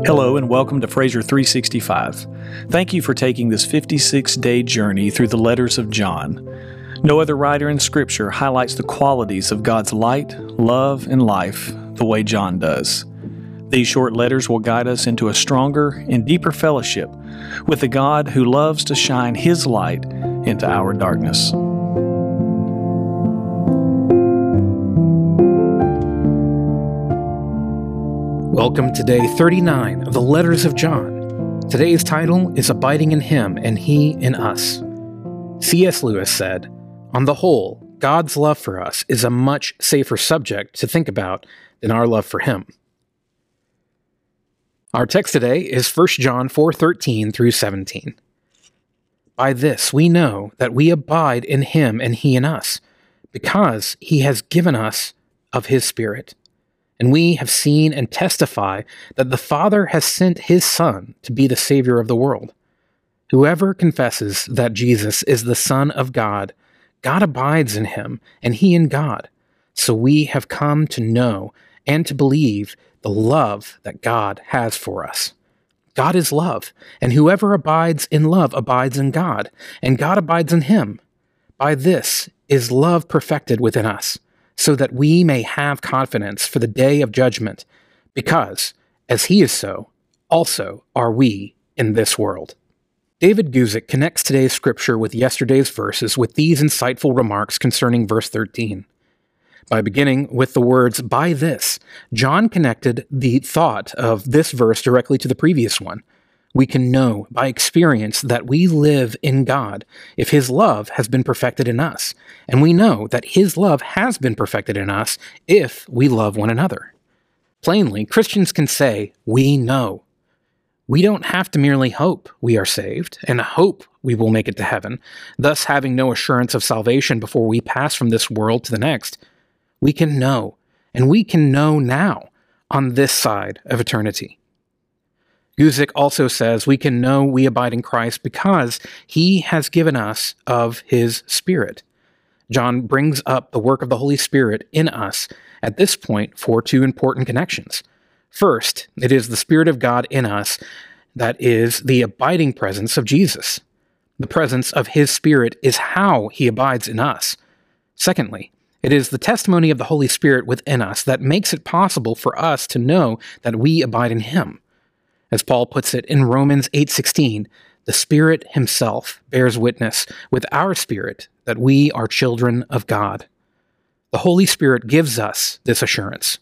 Hello and welcome to Fraser 365. Thank you for taking this 56-day journey through the letters of John. No other writer in Scripture highlights the qualities of God's light, love, and life the way John does. These short letters will guide us into a stronger and deeper fellowship with the God who loves to shine His light into our darkness. Welcome to day 39 of the Letters of John. Today's title is Abiding in Him and He in Us. C.S. Lewis said, "On the whole, God's love for us is a much safer subject to think about than our love for Him." Our text today is 1 John 4:13 through 17. "By this we know that we abide in Him and He in us, because He has given us of His Spirit. And we have seen and testify that the Father has sent His Son to be the Savior of the world. Whoever confesses that Jesus is the Son of God, God abides in him, and he in God. So we have come to know and to believe the love that God has for us. God is love, and whoever abides in love abides in God, and God abides in him. By this is love perfected within us, so that we may have confidence for the day of judgment, because, as he is so, also are we in this world." David Guzik connects today's scripture with yesterday's verses with these insightful remarks concerning verse 13. By beginning with the words, "by this," John connected the thought of this verse directly to the previous one. We can know by experience that we live in God if His love has been perfected in us, and we know that His love has been perfected in us if we love one another. Plainly, Christians can say, "we know." We don't have to merely hope we are saved and hope we will make it to heaven, thus having no assurance of salvation before we pass from this world to the next. We can know, and we can know now on this side of eternity. Guzik also says we can know we abide in Christ because He has given us of His Spirit. John brings up the work of the Holy Spirit in us at this point for two important connections. First, it is the Spirit of God in us that is the abiding presence of Jesus. The presence of His Spirit is how He abides in us. Secondly, it is the testimony of the Holy Spirit within us that makes it possible for us to know that we abide in Him. As Paul puts it in Romans 8:16, the Spirit Himself bears witness with our spirit that we are children of God. The Holy Spirit gives us this assurance.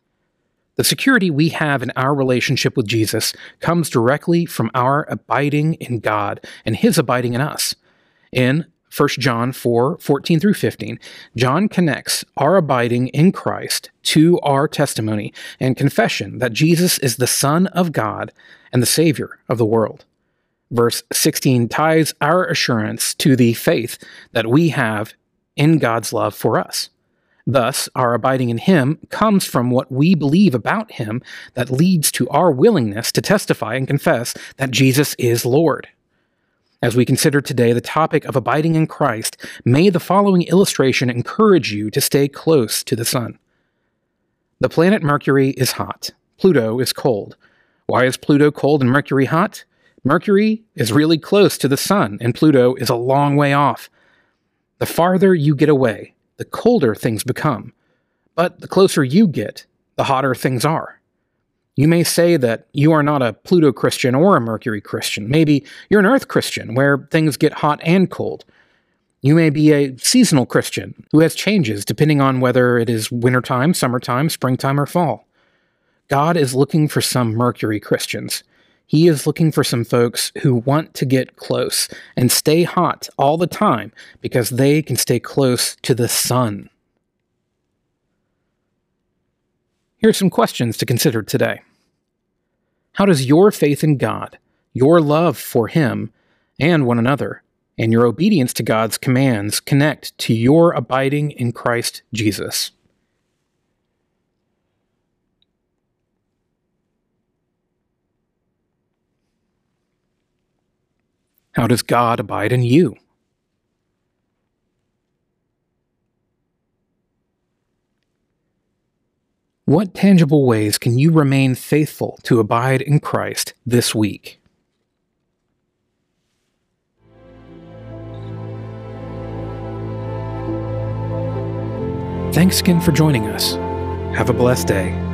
The security we have in our relationship with Jesus comes directly from our abiding in God and His abiding in us. In 1 John 4:14 through 15, John connects our abiding in Christ to our testimony and confession that Jesus is the Son of God and the Savior of the world. Verse 16 ties our assurance to the faith that we have in God's love for us. Thus, our abiding in Him comes from what we believe about Him that leads to our willingness to testify and confess that Jesus is Lord. As we consider today the topic of abiding in Christ, may the following illustration encourage you to stay close to the sun. The planet Mercury is hot. Pluto is cold. Why is Pluto cold and Mercury hot? Mercury is really close to the sun, and Pluto is a long way off. The farther you get away, the colder things become. But the closer you get, the hotter things are. You may say that you are not a Pluto Christian or a Mercury Christian. Maybe you're an Earth Christian, where things get hot and cold. You may be a seasonal Christian, who has changes depending on whether it is wintertime, summertime, springtime, or fall. God is looking for some Mercury Christians. He is looking for some folks who want to get close and stay hot all the time because they can stay close to the sun. Here are some questions to consider today. How does your faith in God, your love for Him and one another, and your obedience to God's commands connect to your abiding in Christ Jesus? How does God abide in you? What tangible ways can you remain faithful to abide in Christ this week? Thanks again for joining us. Have a blessed day.